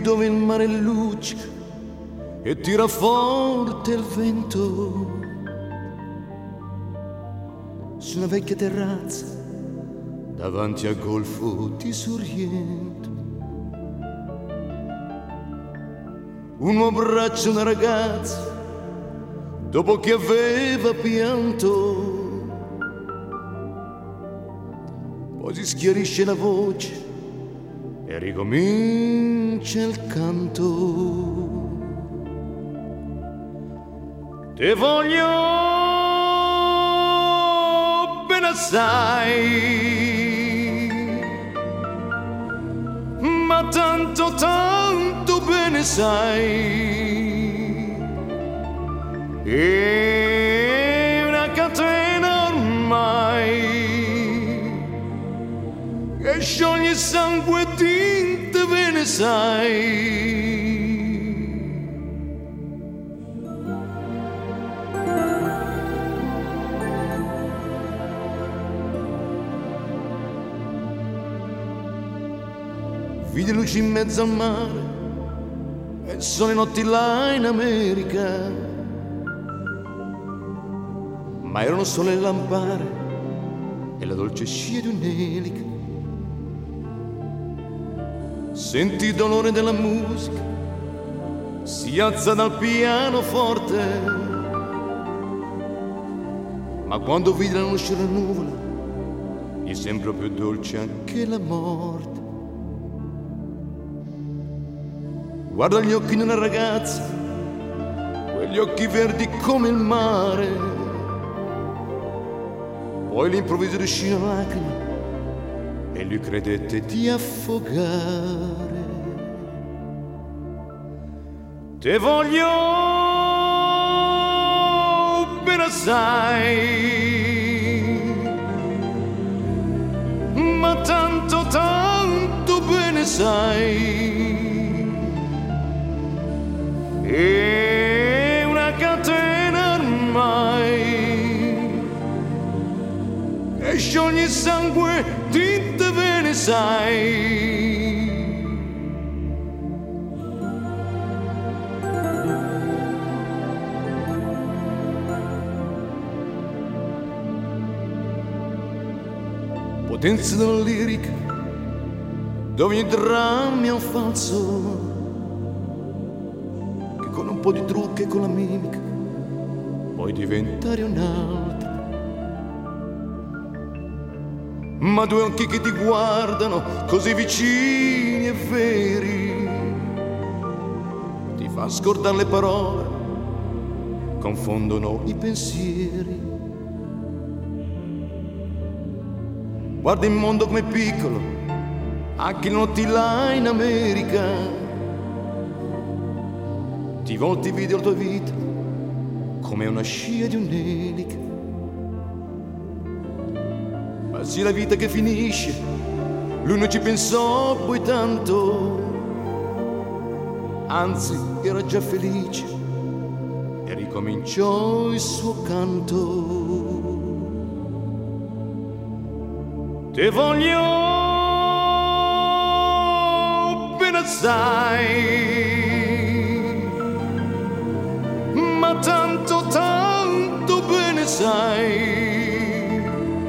dove il mare luccica e tira forte il vento. Su una vecchia terrazza davanti al golfo di Sorrento, un abbraccio una ragazza dopo che aveva pianto, poi si schiarisce la voce e ricomincia il canto. Te voglio bene assai, ma tanto tanto bene sai, è una catena ormai che scioglie sangue e tinte, bene sai. Vidi luci in mezzo al mare e sono le notti là in America, ma erano solo le lampare e la dolce scia di un'elica. Senti il dolore della musica, si alza dal pianoforte, ma quando vidi la luce della nuvola gli sembra più dolce anche la morte. Guarda gli occhi di una ragazza, quegli occhi verdi come il mare, poi all'improvviso uscì una lacrima e lui credette di affogare. Te voglio bene assai, ma tanto tanto bene sai, è una catena ormai che scioglie sangue, tinte, bene sai. Potenza della lirica, dove ogni dramma è un falso, con un po' di trucco e con la mimica puoi diventare un'altra. Ma due occhi che ti guardano così vicini e veri ti fa scordare le parole, confondono i pensieri. Guarda il mondo com'è piccolo, anche le notti là in America. Ti volti video la tua vita come una scia di un'elica. Ma sì, la vita che finisce, lui non ci pensò poi tanto, anzi era già felice e ricominciò il suo canto. Te voglio bene assai, ma tanto tanto bene sai,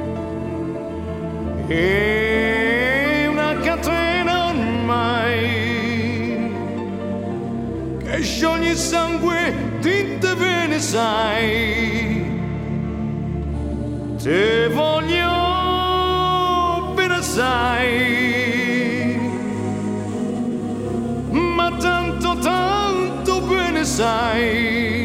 è una catena ormai che scioglie sangue, tinte, bene sai. Te voglio bene assai, ma tanto tanto bene sai,